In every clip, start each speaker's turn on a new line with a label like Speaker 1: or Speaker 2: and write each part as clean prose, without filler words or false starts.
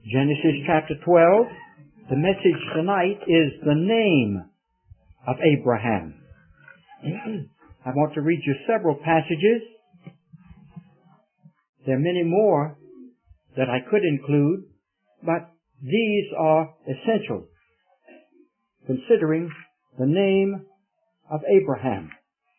Speaker 1: Genesis chapter 12. The message tonight is the name of Abraham. I want to read you several passages. There are many more that I could include, but these are essential considering the name of Abraham.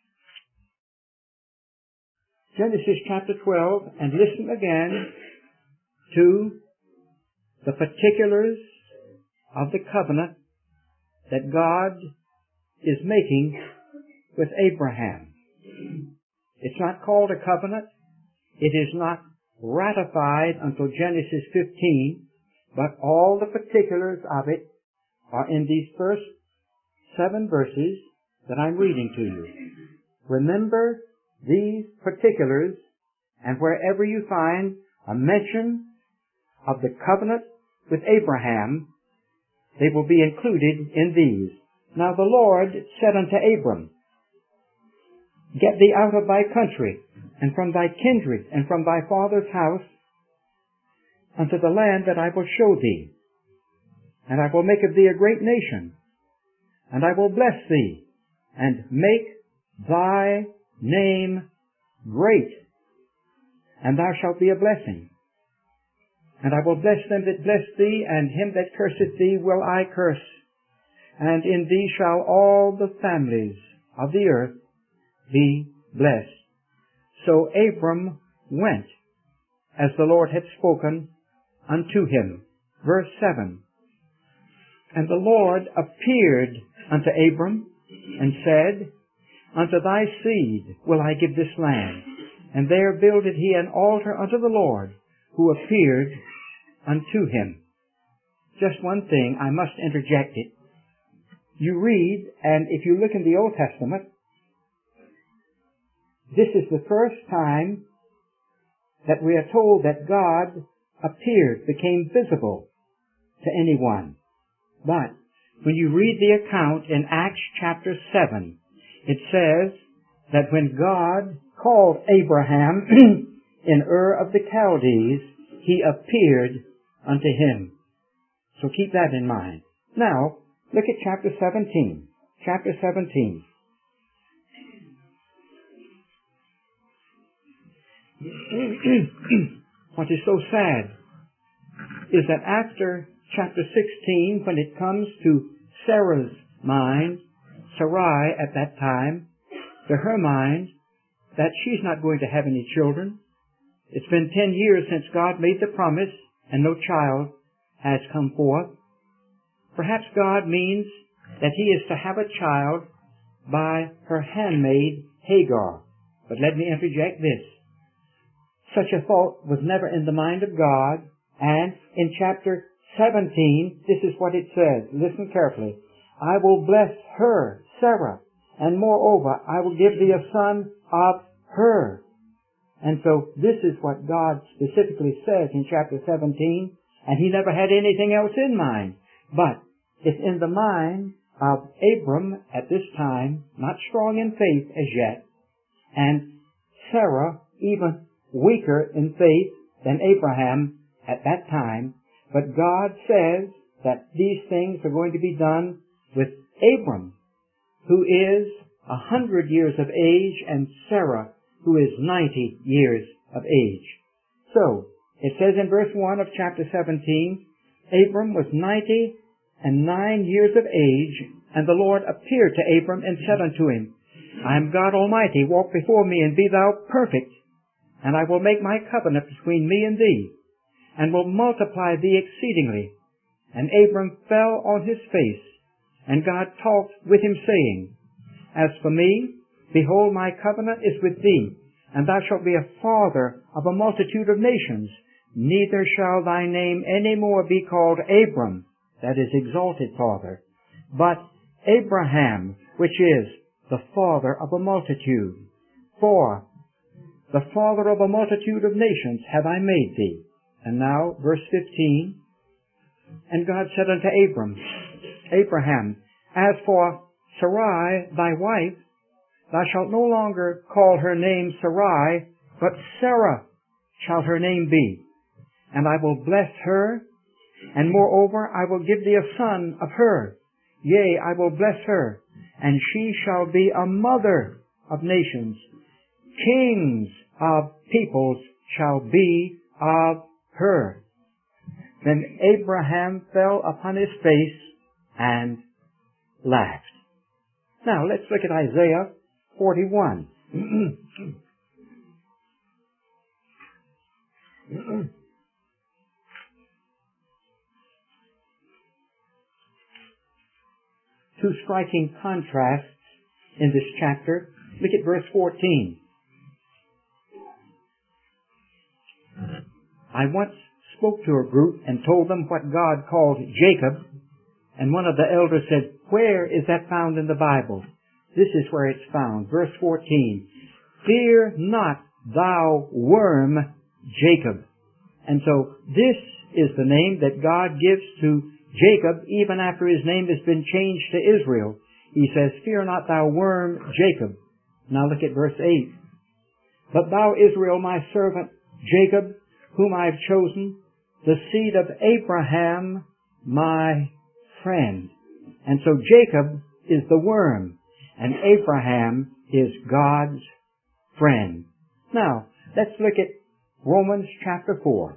Speaker 1: Genesis chapter 12, and listen again to the particulars of the covenant that God is making with Abraham. It's not called a covenant. It is not ratified until Genesis 15, but all the particulars of it are in these first 7 verses that I'm reading to you. Remember these particulars, and wherever you find a mention of the covenant with Abraham, they will be included in these. Now the Lord said unto Abram, Get thee out of thy country, and from thy kindred, and from thy father's house, unto the land that I will show thee. And I will make of thee a great nation, and I will bless thee, and make thy name great, and thou shalt be a blessing. And I will bless them that bless thee, and him that curseth thee will I curse. And in thee shall all the families of the earth be blessed. So Abram went, as the Lord had spoken unto him. Verse 7. And the Lord appeared unto Abram, and said, Unto thy seed will I give this land. And there builded he an altar unto the Lord, who appeared unto him. Just one thing, I must interject it. You read, and if you look in the Old Testament, this is the first time that we are told that God appeared, became visible to anyone. But when you read the account in Acts chapter 7, it says that when God called Abraham in Ur of the Chaldees, he appeared unto him. So keep that in mind. Now, look at chapter 17. Chapter 17. What is so sad is that after chapter 16, when it comes to Sarah's mind, Sarai at that time, to her mind, that she's not going to have any children. It's been 10 years since God made the promise, and no child has come forth. Perhaps God means that he is to have a child by her handmaid Hagar. But let me interject this. Such a thought was never in the mind of God, and in chapter 17, this is what it says. Listen carefully. I will bless her, Sarah, and moreover, I will give thee a son of her. And so this is what God specifically says in chapter 17, and he never had anything else in mind. But it's in the mind of Abram at this time, not strong in faith as yet, and Sarah even weaker in faith than Abraham at that time. But God says that these things are going to be done with Abram, who is 100 years of age, and Sarah, who is 90 years of age. So, it says in verse 1 of chapter 17, Abram was 99 years of age, and the Lord appeared to Abram and said unto him, I am God Almighty, walk before me and be thou perfect, and I will make my covenant between me and thee, and will multiply thee exceedingly. And Abram fell on his face, and God talked with him, saying, As for me, behold, my covenant is with thee, and thou shalt be a father of a multitude of nations. Neither shall thy name any more be called Abram, that is, exalted father, but Abraham, which is the father of a multitude. For the father of a multitude of nations have I made thee. And now, verse 15, And God said unto Abraham, As for Sarai, thy wife, thou shalt no longer call her name Sarai, but Sarah shall her name be. And I will bless her And moreover, I will give thee a son of her. Yea, I will bless her, and she shall be a mother of nations. Kings of peoples shall be of her. Then Abraham fell upon his face and laughed. Now, let's look at Isaiah 41. Two striking contrasts in this chapter. Look at verse 14. I once spoke to a group and told them what God called Jacob, and one of the elders said, "Where is that found in the Bible?" This is where it's found. Verse 14. Fear not, thou worm, Jacob. And so this is the name that God gives to Jacob even after his name has been changed to Israel. He says, "Fear not, thou worm, Jacob." Now look at verse 8. "But thou, Israel, my servant, Jacob, whom I have chosen, the seed of Abraham, my friend." And so Jacob is the worm, and Abraham is God's friend. Now, let's look at Romans chapter 4.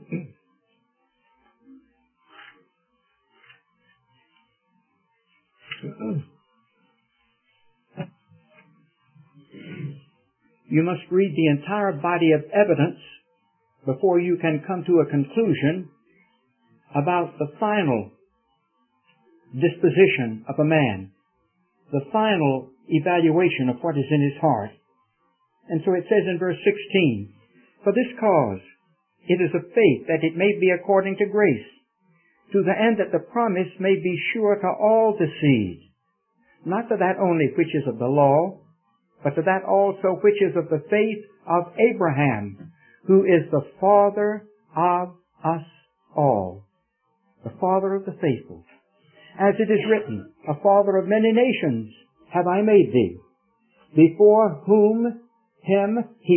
Speaker 1: You must read the entire body of evidence before you can come to a conclusion about the final disposition of a man, the final evaluation of what is in his heart. And so it says in verse 16, "For this cause it is of faith that it may be according to grace, to the end that the promise may be sure to all the seed, not to that only which is of the law, but to that also which is of the faith of Abraham, who is the father of us all," the father of the faithful. "As it is written, a father of many nations have I made thee, before whom he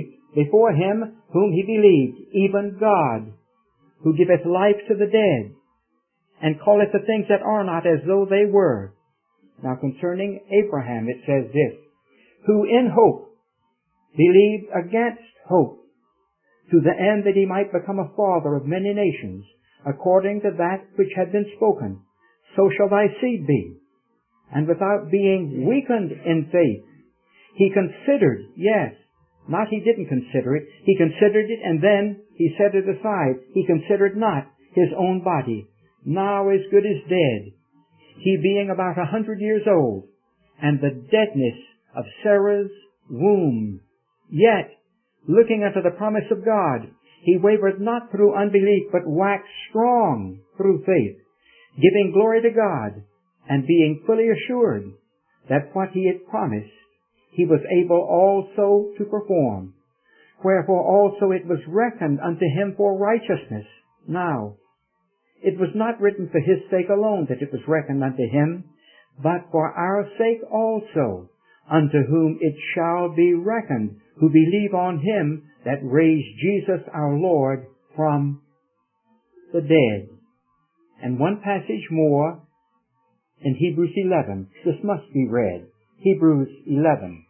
Speaker 1: believed, even God, who giveth life to the dead, and calleth the things that are not as though they were." Now concerning Abraham it says this, "Who in hope believed against hope, to the end that he might become a father of many nations, according to that which had been spoken, so shall thy seed be. And without being weakened in faith, he considered," yes, not he didn't consider it, he considered it and then he set it aside. He considered not his own body, now as good as dead, he being about 100 years old, and the deadness of Sarah's womb. Yet, looking unto the promise of God, he wavered not through unbelief, but waxed strong through faith, giving glory to God, and being fully assured that what he had promised, he was able also to perform. Wherefore also it was reckoned unto him for righteousness. Now, it was not written for his sake alone that it was reckoned unto him, but for our sake also, unto whom it shall be reckoned, who believe on him that raised Jesus our Lord from the dead. And one passage more in Hebrews 11. This must be read. Hebrews 11.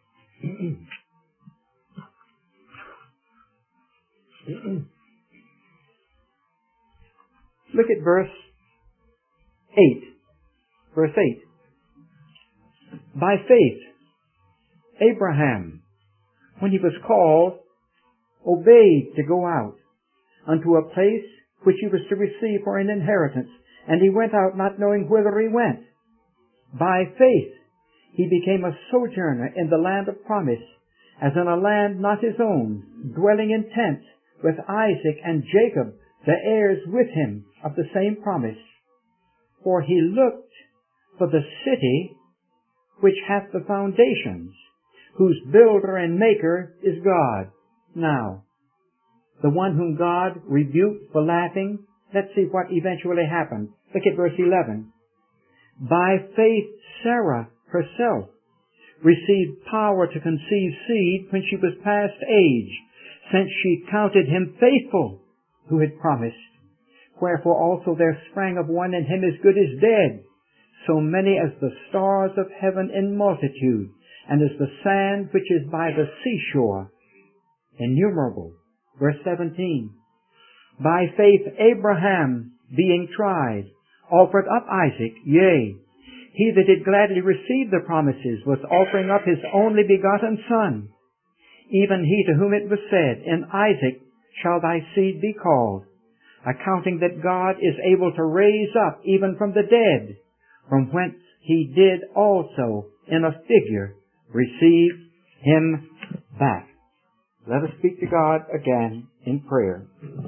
Speaker 1: Look at verse 8. Verse 8. "By faith, Abraham, when he was called, obeyed to go out unto a place which he was to receive for an inheritance, and he went out not knowing whither he went. By faith, he became a sojourner in the land of promise, as in a land not his own, dwelling in tents with Isaac and Jacob, the heirs with him of the same promise. For he looked for the city which hath the foundations, whose builder and maker is God." Now, the one whom God rebuked for laughing, let's see what eventually happened. Look at verse 11. "By faith Sarah herself received power to conceive seed when she was past age, since she counted him faithful who had promised. Wherefore also there sprang of one in him as good as dead, so many as the stars of heaven in multitude, and as the sand which is by the seashore, innumerable. Verse 17. By faith Abraham, being tried, offered up Isaac, yea, he that did gladly receive the promises was offering up his only begotten son, even he to whom it was said, in Isaac shall thy seed be called, accounting that God is able to raise up even from the dead, from whence he did also in a figure receive him back. Let us speak to God again in prayer.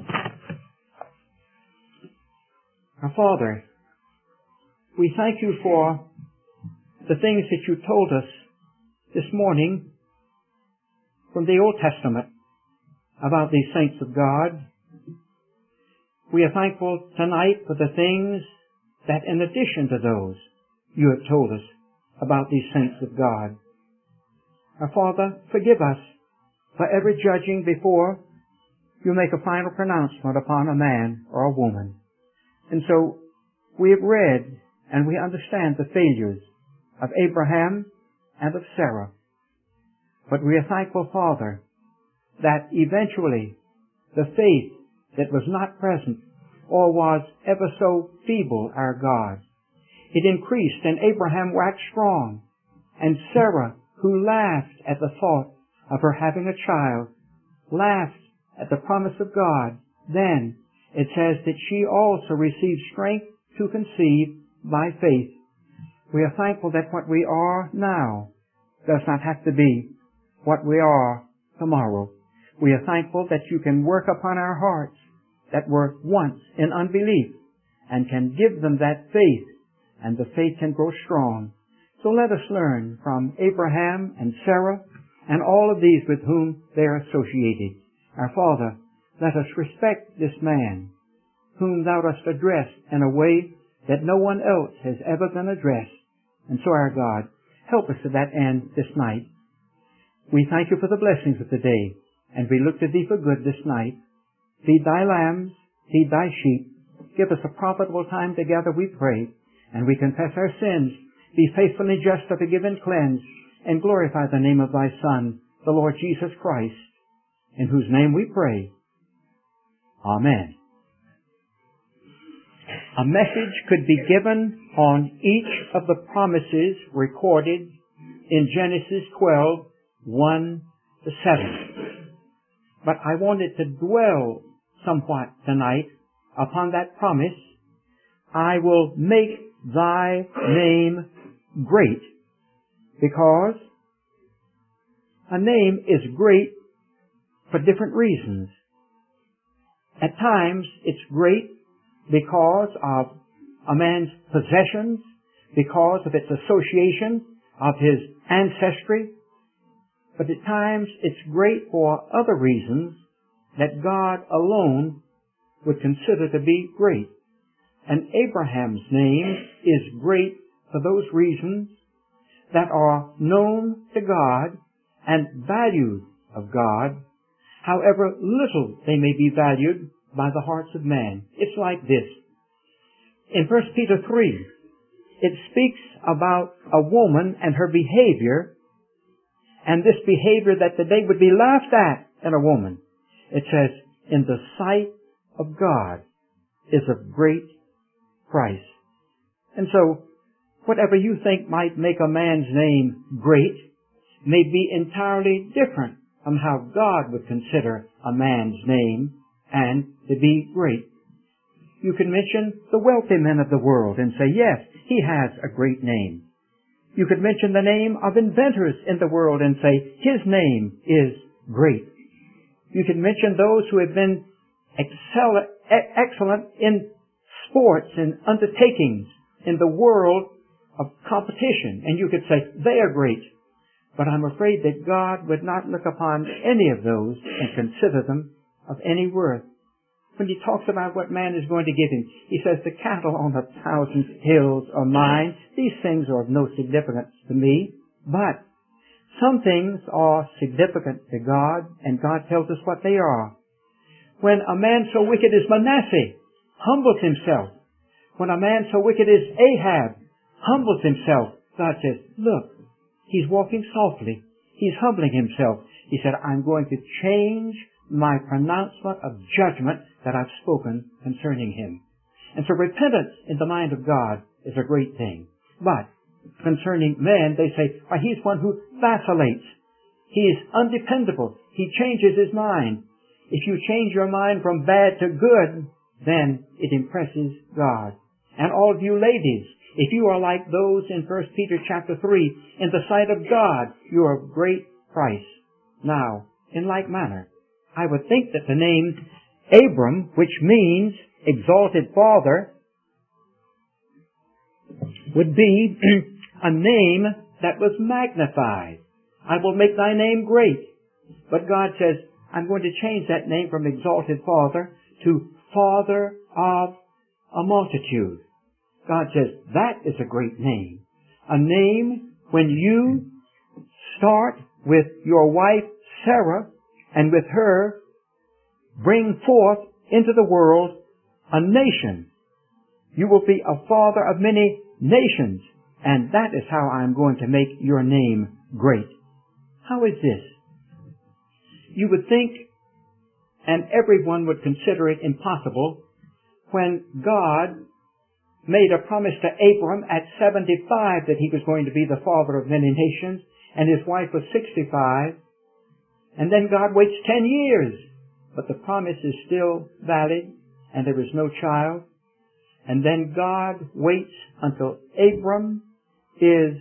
Speaker 1: Our Father, we thank you for the things that you told us this morning from the Old Testament about these saints of God. We are thankful tonight for the things that, in addition to those, you have told us about these saints of God. Our Father, forgive us for ever judging before you make a final pronouncement upon a man or a woman. And so we have read and we understand the failures of Abraham and of Sarah. But we are thankful, Father, that eventually the faith that was not present or was ever so feeble, our God, it increased, and Abraham waxed strong, and Sarah, who laughed at the thought of her having a child, laughed at the promise of God, then it says that she also received strength to conceive by faith. We are thankful that what we are now does not have to be what we are tomorrow. We are thankful that you can work upon our hearts that were once in unbelief and can give them that faith, and the faith can grow strong. So let us learn from Abraham and Sarah and all of these with whom they are associated. Our Father, let us respect this man whom thou dost address in a way that no one else has ever been addressed. And so, our God, help us to that end this night. We thank you for the blessings of the day, and we look to thee for good this night. Feed thy lambs, feed thy sheep. Give us a profitable time together, we pray, and we confess our sins. Be faithful and just to forgive and cleanse, and glorify the name of thy Son, the Lord Jesus Christ, in whose name we pray. Amen. A message could be given on each of the promises recorded in Genesis 12, 1 to 7. But I wanted to dwell somewhat tonight upon that promise, I will make thy name great, because a name is great for different reasons. At times, it's great because of a man's possessions, because of its association, of his ancestry. But at times, it's great for other reasons that God alone would consider to be great. And Abraham's name is great for those reasons that are known to God and valued of God, however little they may be valued by the hearts of man. It's like this. In 1 Peter 3, it speaks about a woman and her behavior, and this behavior that today would be laughed at in a woman. It says, in the sight of God is of great price. And so, whatever you think might make a man's name great may be entirely different from how God would consider a man's name and to be great. You can mention the wealthy men of the world and say, yes, he has a great name. You could mention the name of inventors in the world and say, his name is great. You could mention those who have been excellent in sports and undertakings in the world of competition, and you could say, they are great. But I'm afraid that God would not look upon any of those and consider them of any worth. When he talks about what man is going to give him, he says, the cattle on 1,000 hills are mine. These things are of no significance to me, but some things are significant to God, and God tells us what they are. When a man so wicked as Manasseh humbles himself. When a man so wicked as Ahab humbles himself, God says, look, he's walking softly. He's humbling himself. He said, I'm going to change my pronouncement of judgment that I've spoken concerning him. And so repentance in the mind of God is a great thing. But concerning man, they say, well, he's one who vacillates. He is undependable. He changes his mind. If you change your mind from bad to good, then it impresses God. And all of you ladies, if you are like those in 1 Peter chapter 3, in the sight of God, you are of great price. Now, in like manner, I would think that the name Abram, which means exalted father, would be a name that was magnified. I will make thy name great. But God says, I'm going to change that name from exalted father to father of a multitude. God says, that is a great name. A name when you start with your wife Sarah and with her bring forth into the world a nation. You will be a father of many nations, and that is how I'm going to make your name great. How is this? You would think, and everyone would consider it impossible, when God made a promise to Abram at 75 that he was going to be the father of many nations, and his wife was 65, and then God waits 10 years, but the promise is still valid, and there is no child. And then God waits until Abram is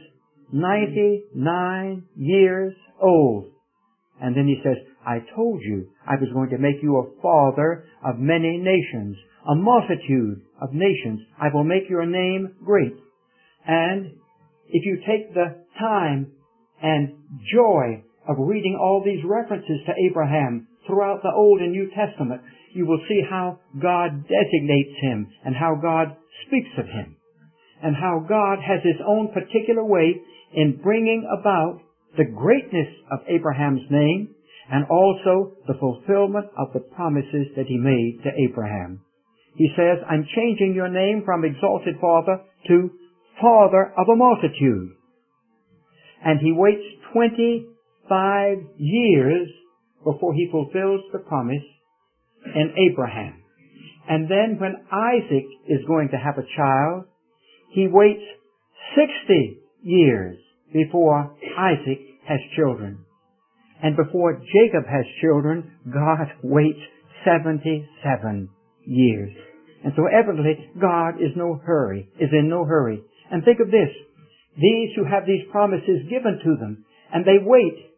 Speaker 1: 99 years old. And then he says, I told you I was going to make you a father of many nations, a multitude of nations. I will make your name great. And if you take the time and joy of reading all these references to Abraham throughout the Old and New Testament, you will see how God designates him and how God speaks of him and how God has his own particular way in bringing about the greatness of Abraham's name and also the fulfillment of the promises that he made to Abraham. He says, I'm changing your name from exalted father to father of a multitude. And he waits 25 years before he fulfills the promise in Abraham. And then when Isaac is going to have a child, he waits 60 years before Isaac has children. And before Jacob has children, God waits 77 years. And so evidently, God is in no hurry. And think of this. These who have these promises given to them, and they wait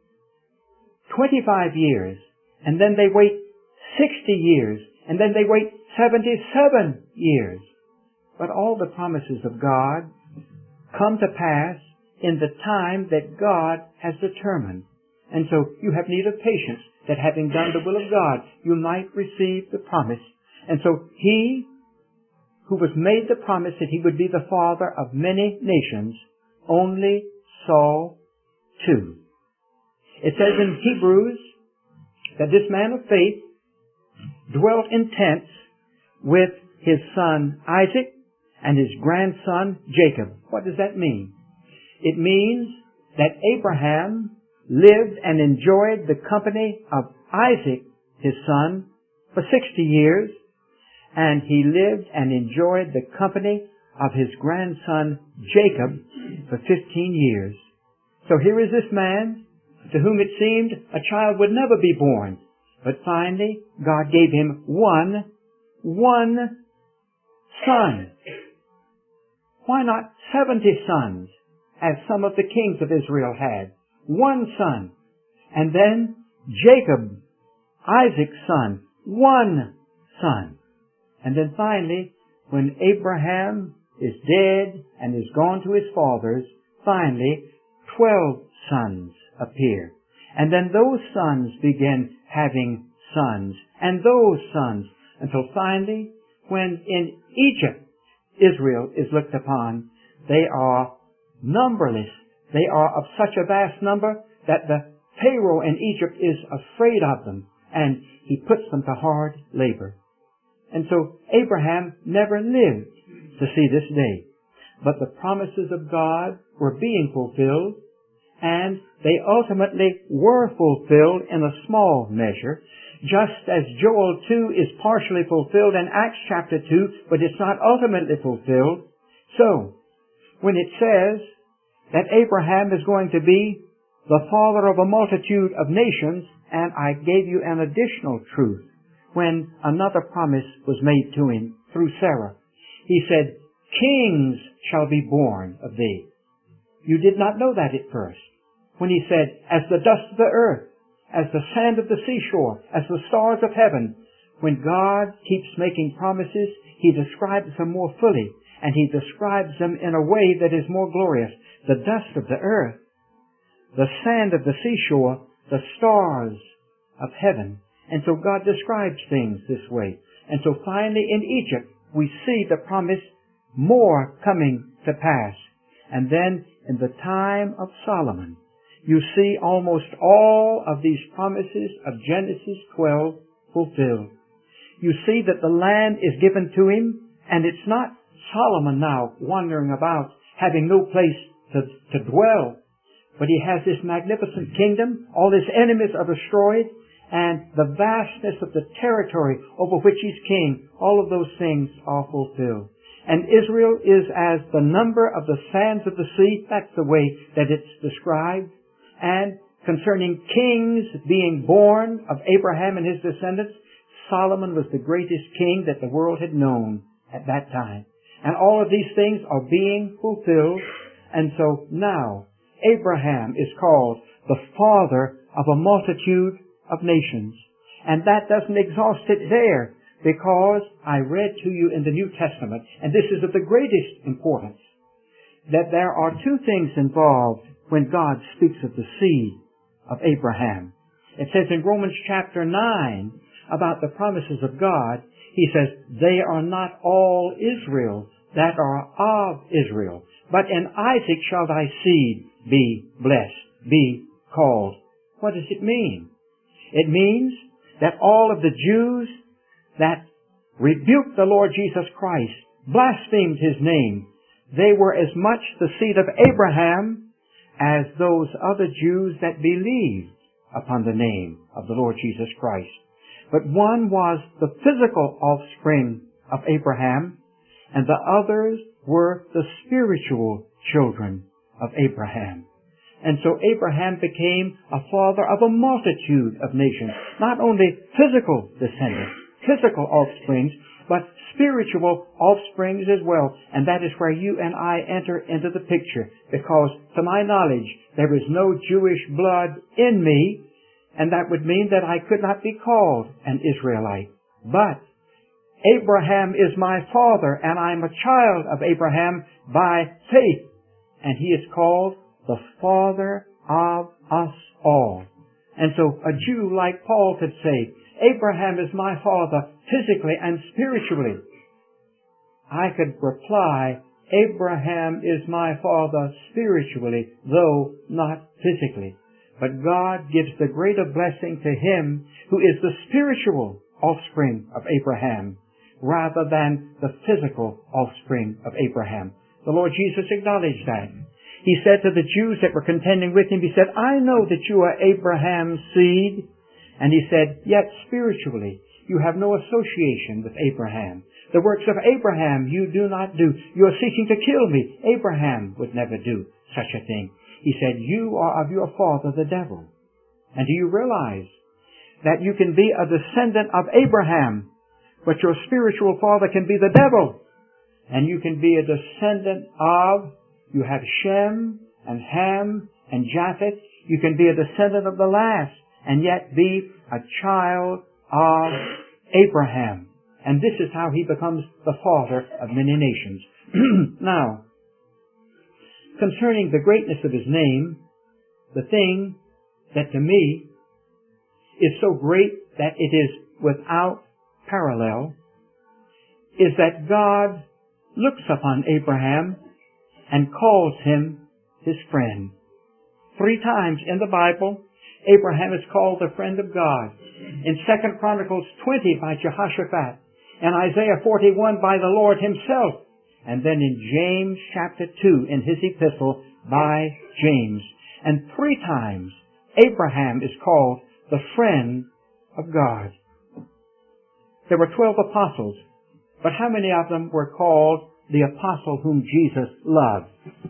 Speaker 1: 25 years, and then they wait 60 years, and then they wait 77 years. But all the promises of God come to pass in the time that God has determined. And so you have need of patience, that having done the will of God, you might receive the promise. And so he who was made the promise that he would be the father of many nations only saw two. It says in Hebrews that this man of faith dwelt in tents with his son Isaac and his grandson Jacob. What does that mean? It means that Abraham lived and enjoyed the company of Isaac, his son, for 60 years, and he lived and enjoyed the company of his grandson Jacob for 15 years. So here is this man to whom it seemed a child would never be born, but finally God gave him one son. Why not 70 sons, as some of the kings of Israel had? One son. And then Jacob, Isaac's son, one son. And then finally, when Abraham is dead and is gone to his fathers, finally 12 sons appear. And then those sons begin having sons, and those sons, until finally, when in Egypt Israel is looked upon, they are numberless. They are of such a vast number that the Pharaoh in Egypt is afraid of them, and he puts them to hard labor. And so Abraham never lived to see this day. But the promises of God were being fulfilled, and they ultimately were fulfilled in a small measure, just as Joel 2 is partially fulfilled in Acts chapter 2, but it's not ultimately fulfilled. So, when it says that Abraham is going to be the father of a multitude of nations, and I gave you an additional truth when another promise was made to him through Sarah. He said, kings shall be born of thee. You did not know that at first. When he said, as the dust of the earth, as the sand of the seashore, as the stars of heaven, when God keeps making promises, He describes them more fully, and He describes them in a way that is more glorious. The dust of the earth, the sand of the seashore, the stars of heaven. And so God describes things this way. And so finally in Egypt, we see the promise more coming to pass. And then in the time of Solomon, you see almost all of these promises of Genesis 12 fulfilled. You see that the land is given to him, and it's not Solomon now wandering about, having no place to dwell. But he has this magnificent kingdom, all his enemies are destroyed, and the vastness of the territory over which he's king, all of those things are fulfilled. And Israel is as the number of the sands of the sea. That's the way that it's described. And concerning kings being born of Abraham and his descendants, Solomon was the greatest king that the world had known at that time. And all of these things are being fulfilled. And so now Abraham is called the father of a multitude of nations. And that doesn't exhaust it there, because I read to you in the New Testament, and this is of the greatest importance, that there are two things involved when God speaks of the seed of Abraham. It says in Romans chapter 9 about the promises of God, He says, they are not all Israel that are of Israel, but in Isaac shall thy seed be blessed, be called. What does it mean? It means that all of the Jews that rebuked the Lord Jesus Christ, blasphemed His name, they were as much the seed of Abraham as those other Jews that believed upon the name of the Lord Jesus Christ. But one was the physical offspring of Abraham, and the others were the spiritual children of Abraham. And so Abraham became a father of a multitude of nations, not only physical descendants, physical offsprings, but spiritual offsprings as well. And that is where you and I enter into the picture, because to my knowledge there is no Jewish blood in me, and that would mean that I could not be called an Israelite. But Abraham is my father, and I'm a child of Abraham by faith, and he is called the father of us all. And so a Jew like Paul could say, Abraham is my father physically and spiritually. I could reply, Abraham is my father spiritually, though not physically. But God gives the greater blessing to him who is the spiritual offspring of Abraham, rather than the physical offspring of Abraham. The Lord Jesus acknowledged that. He said to the Jews that were contending with him, He said, I know that you are Abraham's seed. And He said, yet spiritually you have no association with Abraham. The works of Abraham you do not do. You are seeking to kill me. Abraham would never do such a thing. He said, you are of your father the devil. And do you realize that you can be a descendant of Abraham, but your spiritual father can be the devil? And you can be a descendant of, you have Shem and Ham and Japheth. You can be a descendant of the last and yet be a child of Abraham. And this is how he becomes the father of many nations. Now, concerning the greatness of his name, the thing that to me is so great that it is without parallel is that God looks upon Abraham and calls him his friend. 3 times in the Bible, Abraham is called the friend of God. In 2 Chronicles 20 by Jehoshaphat, and Isaiah 41 by the Lord himself, and then in James chapter 2 in his epistle by James. And 3 times Abraham is called the friend of God. There were 12 apostles, but how many of them were called the apostle whom Jesus loved?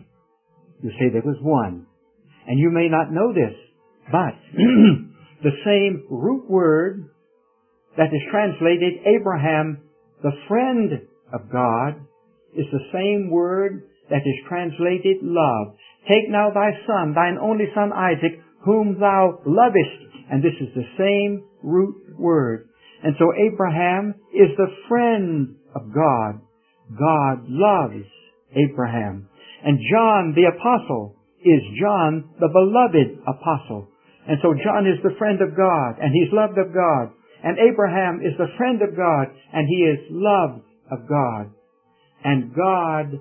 Speaker 1: You say there was one. And you may not know this, but the same root word that is translated Abraham, the friend of God, is the same word that is translated love. Take now thy son, thine only son Isaac, whom thou lovest. And this is the same root word. And so Abraham is the friend of God. God loves Abraham. And John the apostle is John the beloved apostle. And so John is the friend of God, and he's loved of God. And Abraham is the friend of God, and he is loved of God. And God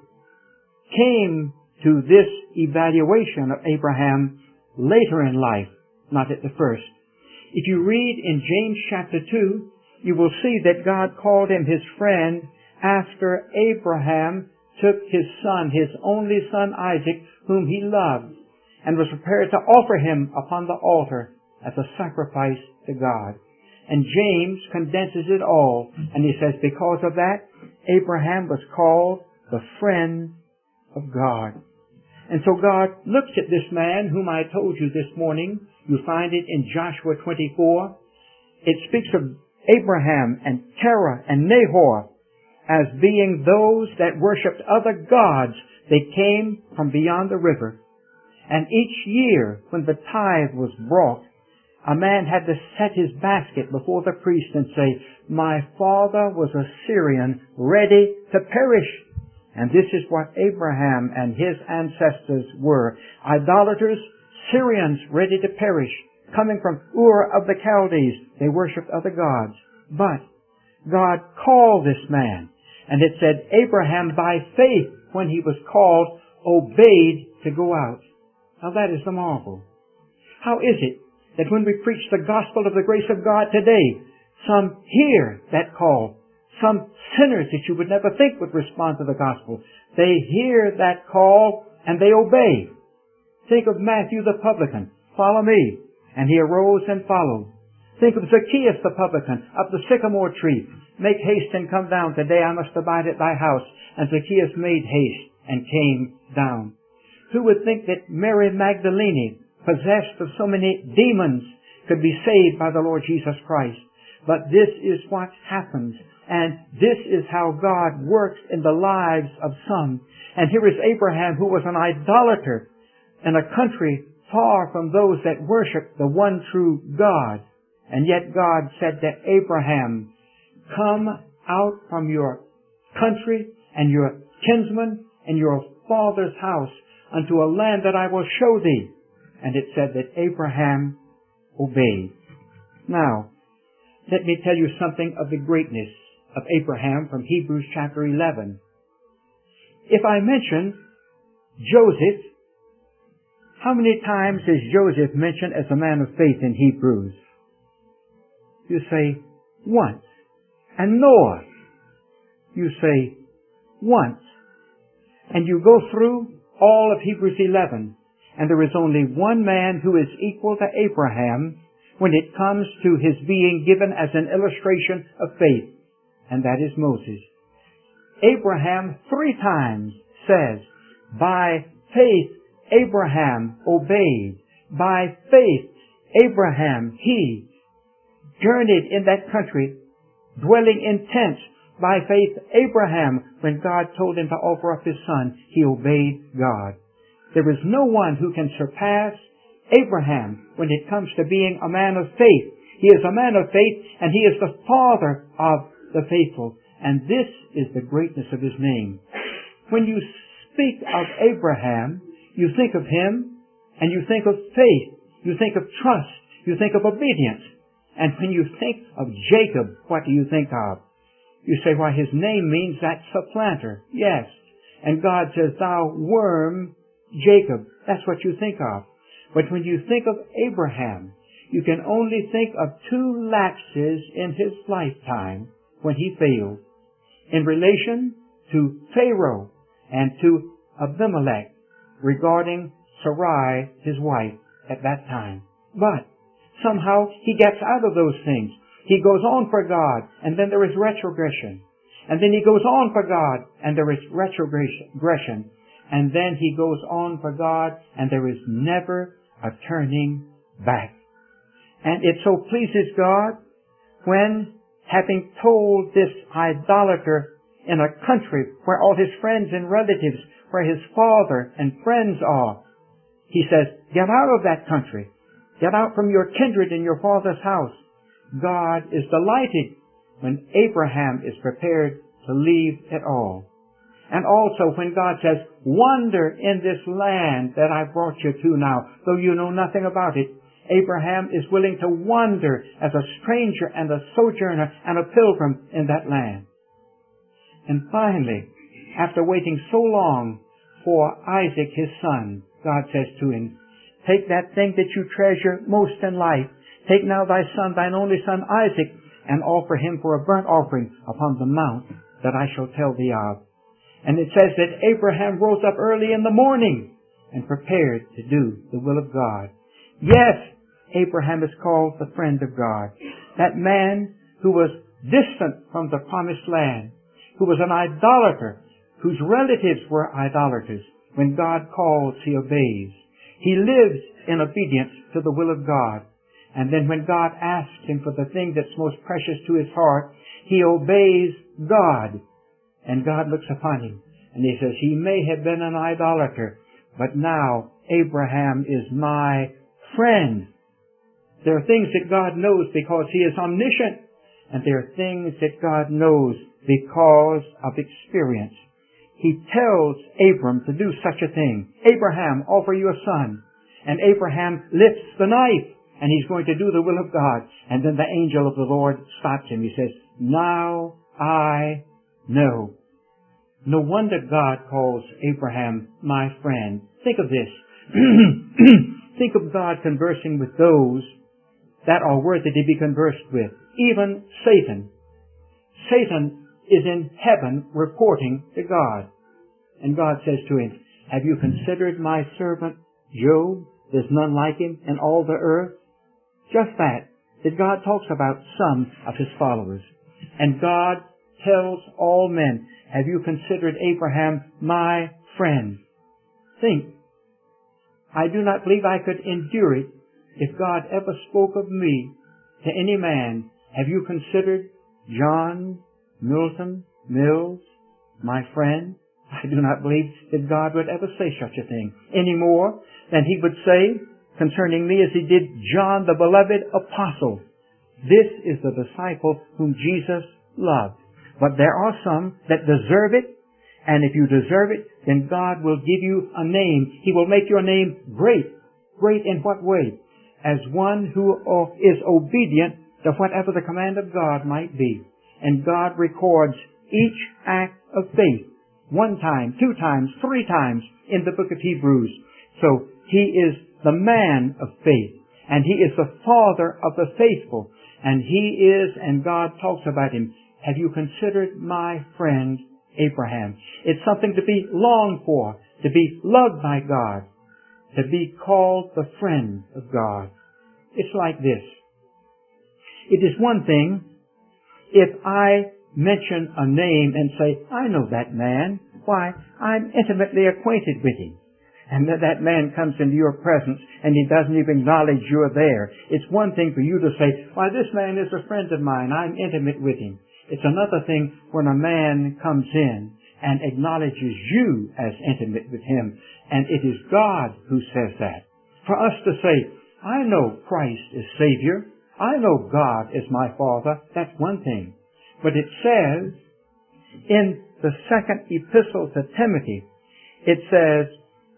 Speaker 1: came to this evaluation of Abraham later in life, not at the first. If you read in James chapter 2, you will see that God called him his friend after Abraham took his son, his only son Isaac, whom he loved, and was prepared to offer him upon the altar as a sacrifice to God. And James condenses it all, and he says, because of that, Abraham was called the friend of God. And so God looks at this man whom I told you this morning. You find it in Joshua 24. It speaks of Abraham and Terah and Nahor as being those that worshipped other gods. They came from beyond the river. And each year when the tithe was brought, a man had to set his basket before the priest and say, my father was a Syrian ready to perish. And this is what Abraham and his ancestors were. Idolaters, Syrians ready to perish. Coming from Ur of the Chaldees, they worshipped other gods. But God called this man. And it said, Abraham by faith, when he was called, obeyed to go out. Now that is the marvel. How is it that when we preach the gospel of the grace of God today, some hear that call? Some sinners that you would never think would respond to the gospel. They hear that call and they obey. Think of Matthew the publican. Follow me. And he arose and followed. Think of Zacchaeus the publican up the sycamore tree. Make haste and come down. Today I must abide at thy house. And Zacchaeus made haste and came down. Who would think that Mary Magdalene, possessed of so many demons, could be saved by the Lord Jesus Christ? But this is what happens. And this is how God works in the lives of some. And here is Abraham, who was an idolater in a country far from those that worship the one true God. And yet God said to Abraham, come out from your country and your kinsmen and your father's house unto a land that I will show thee. And it said that Abraham obeyed. Now, let me tell you something of the greatness of Abraham from Hebrews chapter 11. If I mention Joseph, how many times is Joseph mentioned as a man of faith in Hebrews? You say, once. And Noah, you say, once. And you go through all of Hebrews 11, and there is only one man who is equal to Abraham when it comes to his being given as an illustration of faith, and that is Moses. Abraham 3 times says, by faith Abraham obeyed. By faith Abraham, he journeyed in that country, dwelling in tents. By faith Abraham, when God told him to offer up his son, he obeyed God. There is no one who can surpass Abraham when it comes to being a man of faith. He is a man of faith, and he is the father of the faithful. And this is the greatness of his name. When you speak of Abraham, you think of him, and you think of faith. You think of trust. You think of obedience. And when you think of Jacob, what do you think of? You say, why, his name means that supplanter. Yes. And God says, thou worm Jacob. That's what you think of. But when you think of Abraham, you can only think of 2 lapses in his lifetime when he failed in relation to Pharaoh and to Abimelech regarding Sarai, his wife, at that time. But somehow he gets out of those things. He goes on for God, and then there is retrogression. And then he goes on for God, and there is retrogression. And then he goes on for God, and there is never a turning back. And it so pleases God when, having told this idolater in a country where all his friends and relatives, where his father and friends are, he says, get out of that country. Get out from your kindred and your father's house. God is delighted when Abraham is prepared to leave it all. And also when God says, wander in this land that I brought you to now, though you know nothing about it. Abraham is willing to wander as a stranger and a sojourner and a pilgrim in that land. And finally, after waiting so long for Isaac his son, God says to him, take that thing that you treasure most in life. Take now thy son, thine only son Isaac, and offer him for a burnt offering upon the mount that I shall tell thee of. And it says that Abraham rose up early in the morning and prepared to do the will of God. Yes, Abraham is called the friend of God. That man who was distant from the promised land, who was an idolater, whose relatives were idolaters. When God calls, he obeys. He lives in obedience to the will of God. And then when God asks him for the thing that's most precious to his heart, he obeys God. And God looks upon him and he says, he may have been an idolater, but now Abraham is my friend. There are things that God knows because he is omniscient, and there are things that God knows because of experience. He tells Abram to do such a thing. Abraham, offer your son. And Abraham lifts the knife, and he's going to do the will of God. And then the angel of the Lord stops him. He says, now I know. No wonder God calls Abraham my friend. Think of this. Think of God conversing with those that are worthy to be conversed with. Even Satan. Satan is in heaven reporting to God. And God says to him, have you considered my servant Job? There's none like him in all the earth. Just that God talks about some of his followers. And God tells all men, have you considered Abraham my friend? Think. I do not believe I could endure it if God ever spoke of me to any man. Have you considered John Milton Mills my friend? I do not believe that God would ever say such a thing any more than he would say concerning me as he did John the beloved apostle. This is the disciple whom Jesus loved. But there are some that deserve it, and if you deserve it, then God will give you a name. He will make your name great. Great in what way? As one who is obedient to whatever the command of God might be. And God records each act of faith 1 time, 2 times, 3 times in the book of Hebrews. So he is the man of faith, and he is the father of the faithful, and he is, and God talks about him, have you considered my friend Abraham? It's something to be longed for, to be loved by God, to be called the friend of God. It's like this. It is one thing if I mention a name and say, I know that man. Why, I'm intimately acquainted with him. And that man comes into your presence and he doesn't even acknowledge you're there. It's one thing for you to say, why, this man is a friend of mine. I'm intimate with him. It's another thing when a man comes in and acknowledges you as intimate with him. And it is God who says that. For us to say, I know Christ is Savior. I know God is my Father. That's one thing. But it says in the second epistle to Timothy, it says,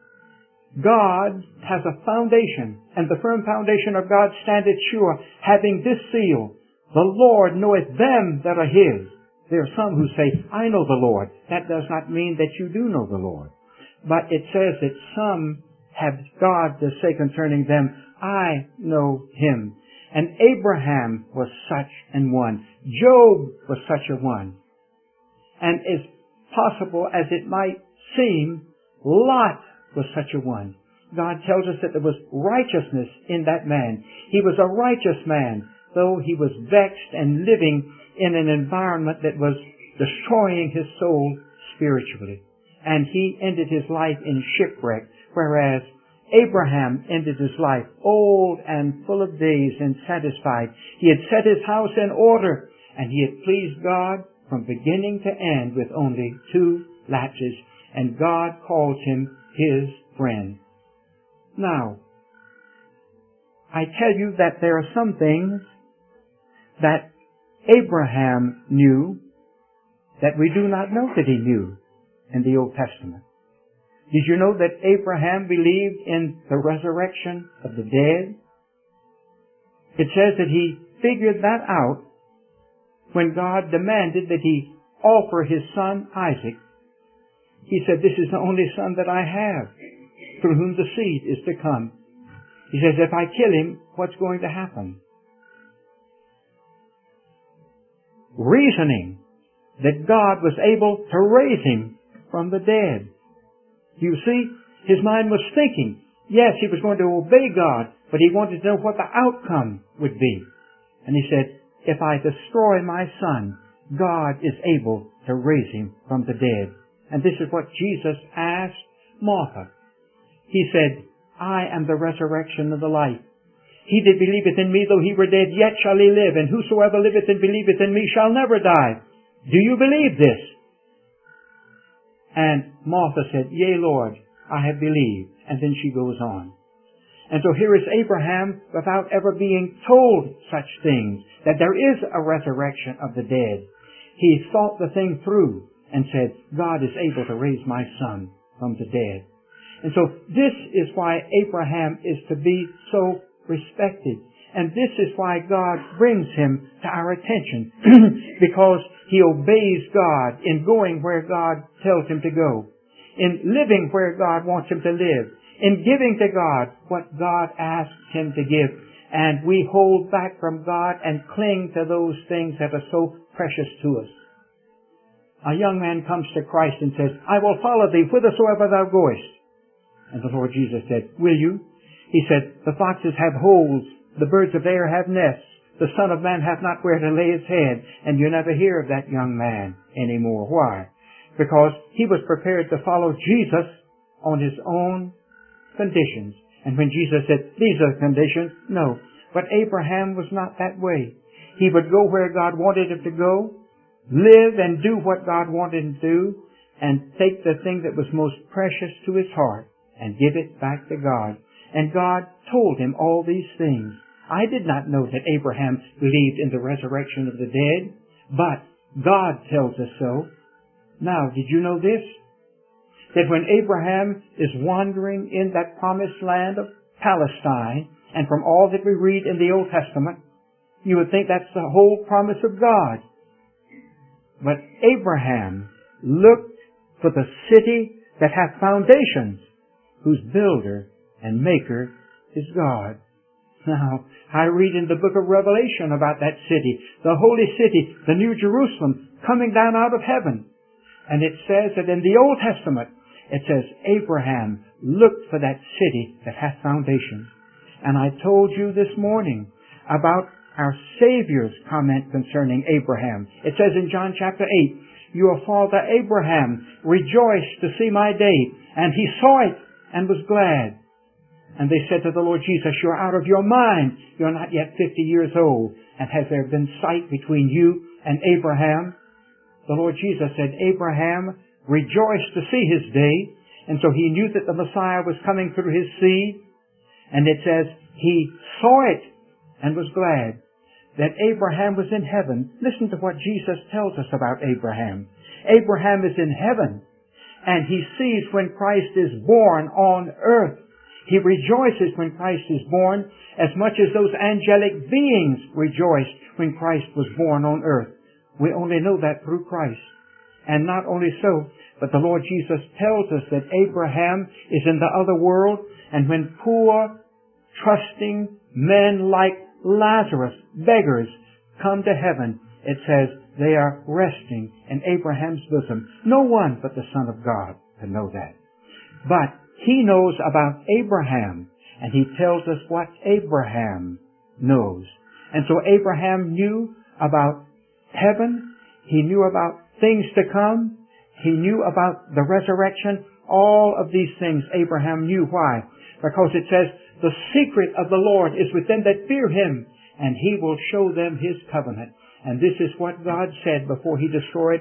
Speaker 1: God has a foundation, and the firm foundation of God standeth sure, having this seal, the Lord knoweth them that are his. There are some who say, I know the Lord. That does not mean that you do know the Lord. But it says that some have God to say concerning them, I know him. And Abraham was such an one. Job was such a one. And as possible as it might seem, Lot was such a one. God tells us that there was righteousness in that man. He was a righteous man, though he was vexed and living in an environment that was destroying his soul spiritually. And he ended his life in shipwreck, whereas Abraham ended his life old and full of days and satisfied. He had set his house in order, and he had pleased God from beginning to end with only 2 lapses, and God calls him his friend. Now, I tell you that there are some things that Abraham knew that we do not know that he knew in the Old Testament. Did you know that Abraham believed in the resurrection of the dead? It says that he figured that out when God demanded that he offer his son Isaac. He said, "This is the only son that I have, through whom the seed is to come." He says, "If I kill him, what's going to happen?" Reasoning that God was able to raise him from the dead. You see, his mind was thinking, yes, he was going to obey God, but he wanted to know what the outcome would be. And he said, if I destroy my son, God is able to raise him from the dead. And this is what Jesus asked Martha. He said, "I am the resurrection and the life. He that believeth in me, though he were dead, yet shall he live. And whosoever liveth and believeth in me shall never die. Do you believe this?" And Martha said, "Yea, Lord, I have believed." And then she goes on. And so here is Abraham without ever being told such things, that there is a resurrection of the dead. He thought the thing through and said, God is able to raise my son from the dead. And so this is why Abraham is to be so respected. And this is why God brings him to our attention, because he obeys God in going where God tells him to go, in living where God wants him to live, in giving to God what God asks him to give. And we hold back from God and cling to those things that are so precious to us. A young man comes to Christ and says, "I will follow thee whithersoever thou goest." And the Lord Jesus said, "Will you?" He said, "The foxes have holes, the birds of the air have nests, the Son of Man hath not where to lay his head." And you never hear of that young man anymore. Why? Because he was prepared to follow Jesus on his own conditions. And when Jesus said, "These are the conditions," no. But Abraham was not that way. He would go where God wanted him to go, live and do what God wanted him to do, and take the thing that was most precious to his heart and give it back to God. And God told him all these things. I did not know that Abraham believed in the resurrection of the dead, but God tells us so. Now, did you know this? That when Abraham is wandering in that promised land of Palestine, and from all that we read in the Old Testament, you would think that's the whole promise of God. But Abraham looked for the city that hath foundations, whose builder and maker is God. Now, I read in the book of Revelation about that city, the holy city, the New Jerusalem, coming down out of heaven. And it says that in the Old Testament, it says Abraham looked for that city that hath foundations. And I told you this morning about our Savior's comment concerning Abraham. It says in John chapter 8, "Your father Abraham rejoiced to see my day, and he saw it and was glad." And they said to the Lord Jesus, "You're out of your mind. You're not yet 50 years old. And has there been sight between you and Abraham?" The Lord Jesus said, "Abraham rejoiced to see his day." And so he knew that the Messiah was coming through his seed. And it says, he saw it and was glad. That Abraham was in heaven. Listen to what Jesus tells us about Abraham. Abraham is in heaven, and he sees when Christ is born on earth. He rejoices when Christ is born as much as those angelic beings rejoiced when Christ was born on earth. We only know that through Christ. And not only so, but the Lord Jesus tells us that Abraham is in the other world, and when poor, trusting men like Lazarus, beggars, come to heaven, it says they are resting in Abraham's bosom. No one but the Son of God can know that. But He knows about Abraham, and He tells us what Abraham knows. And so Abraham knew about heaven. He knew about things to come. He knew about the resurrection. All of these things Abraham knew. Why? Because it says, the secret of the Lord is with them that fear Him, and He will show them His covenant. And this is what God said before He destroyed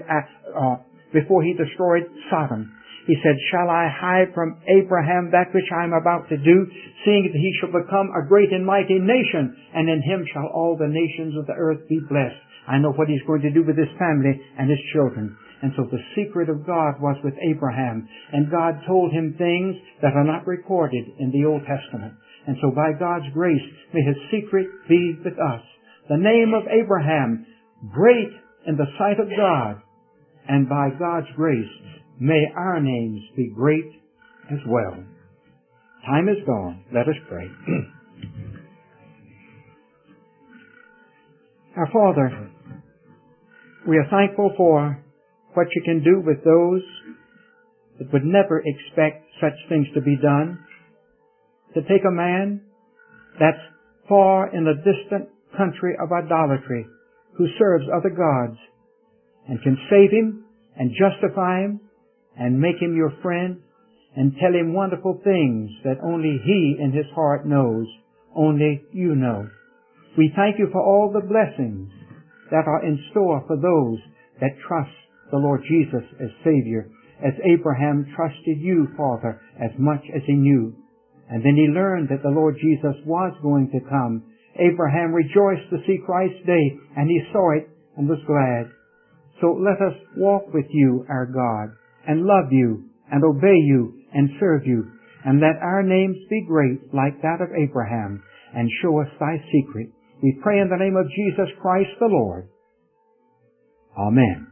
Speaker 1: Sodom. He said, shall I hide from Abraham that which I am about to do, seeing that he shall become a great and mighty nation, and in him shall all the nations of the earth be blessed. I know what He's going to do with His family and His children. And so the secret of God was with Abraham, and God told him things that are not recorded in the Old Testament. And so by God's grace, may His secret be with us. The name of Abraham, great in the sight of God, and by God's grace, may our names be great as well. Time is gone. Let us pray. Our Father, we are thankful for what You can do with those that would never expect such things to be done. To take a man that's far in the distant country of idolatry, who serves other gods, and can save him and justify him and make him Your friend and tell him wonderful things that only he in his heart knows, only You know. We thank You for all the blessings that are in store for those that trust the Lord Jesus as Savior, as Abraham trusted You, Father, as much as he knew. And then he learned that the Lord Jesus was going to come. Abraham rejoiced to see Christ's day, and he saw it and was glad. So let us walk with You, our God, and love You, and obey You, and serve You, and let our names be great like that of Abraham, and show us Thy secret. We pray in the name of Jesus Christ the Lord. Amen.